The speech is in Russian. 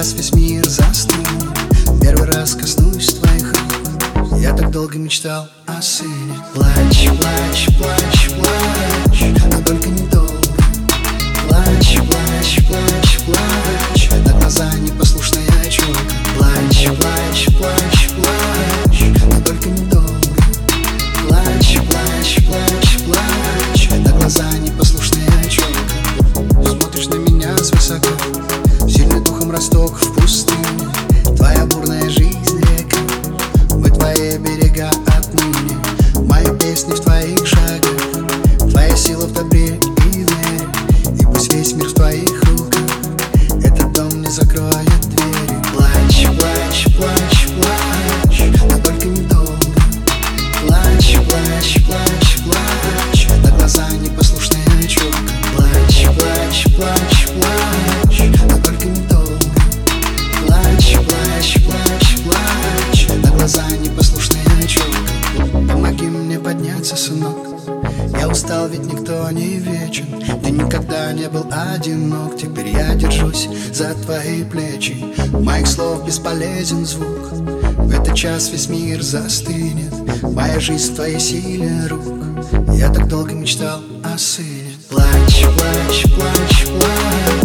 час весь мир застыл. Первый раз коснусь твоих рук. Я так долго мечтал о сыне. Плачь, плачь, плачь, плачь, но только недолго. Плачь, плачь, плачь, плачь, на глаза непослушная челка. Плачь, плачь, плачь, плачь, но только недолго. Плачь, плачь, плачь, плачь, на глаза непослушная челка. Смотришь на меня свысока, сильный духом росток в пустыне. Твоя бурная жизнь река, мы твои берега отныне. Мои песни в твоих шагах, твоя сила в добре и вере. И пусть весь мир в твоих руках, этот дом не закроет двери. Плачь, плачь, плачь, плачь, но только недолго. Плачь, плачь, плачь, плачь, на глаза непослушная челка. Плачь, плачь, плачь, плачь, но только недолго. Плачь, плачь, плачь, плачь, на глаза непослушная челка. Помоги мне подняться, сынок, я устал, ведь никто не вечен. Ты никогда не был одинок, теперь я держусь за твои плечи. Моих слов бесполезен звук, в этот час весь мир застынет. Моя жизнь в твоей силе рук, я так долго мечтал о сыне. Плачь, плачь, плачь, плачь,